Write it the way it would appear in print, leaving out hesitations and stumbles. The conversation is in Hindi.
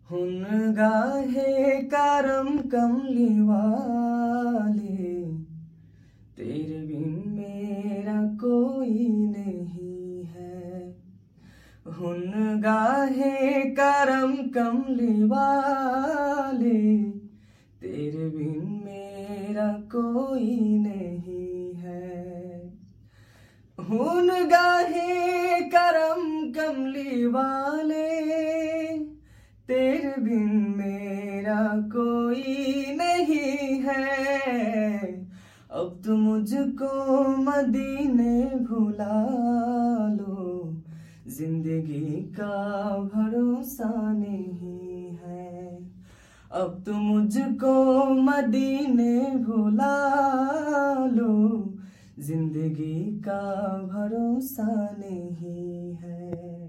हुन गाहे करम कमली वाले, तेरे बिन मेरा कोई नहीं है। हुन गाहे करम कमली वाले, तेरे बिन मेरा कोई नहीं है। हुन गाहे करम कमली वाले, तेरे बिन मेरा कोई नहीं है। अब तो मुझको मदीने भुला लो, जिंदगी का भरोसा नहीं है। अब तो मुझको मदीने भुला लो, जिंदगी का भरोसा नहीं है।